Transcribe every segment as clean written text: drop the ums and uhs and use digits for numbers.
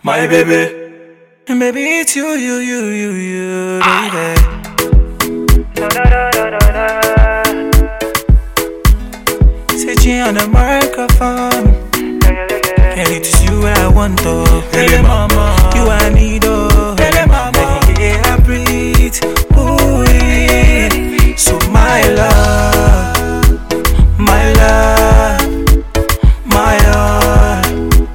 my baby. And baby, it's you, baby. Sitting on the microphone. Girl, it is you I want, oh. Hey, mama. You I need, oh. Hey, mama. Yeah, I breathe. Ooh, yeah. So my love, my love, my love,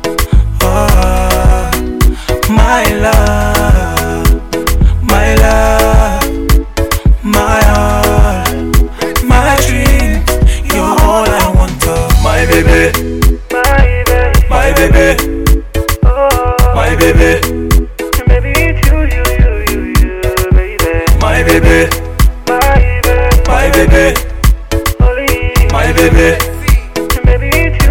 oh, my love, my love, my heart, my dream. You're all I want, oh. My baby, my baby, my baby, Baby, it's you, baby. my baby, my baby, Only my baby. baby, it's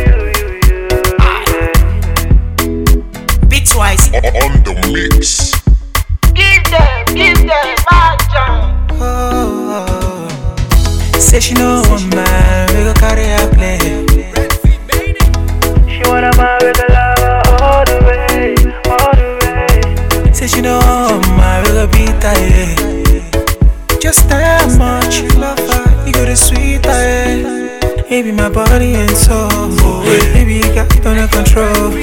you, Bitwise. On the mix. Give them my time. Oh, say she know one man, we go carry her play. She wanna marry the lover all the way. Say she know one man, we go beat her, yeah. Just how much you love her, you go the sweet her, yeah. Maybe my body and soul, baby you got it under control.